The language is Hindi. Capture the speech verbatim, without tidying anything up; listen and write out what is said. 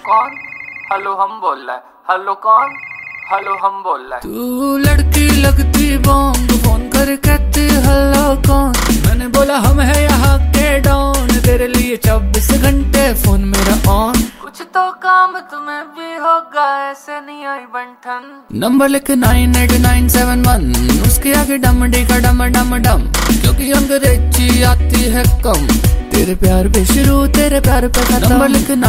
कौन? हेलो हम बोल रहा है। हेलो कौन? हेलो हम बोल रहा है। तू लड़की लगती बॉम्ब, फोन कर कहती हेलो कौन। मैंने बोला हम है यहाँ के डॉन, तेरे लिए चौबीस घंटे फोन मेरा ऑन। कुछ तो काम तुम्हें भी होगा, ऐसे नहीं आई बंठन। नंबर लिख nine eight nine seven one, उसके आगे डम डी का डम डम डम, क्योंकि अंग्रेजी आती है कम। तेरे प्यार पे शुरू, तेरे प्यार पे खत्म। नंबर लिख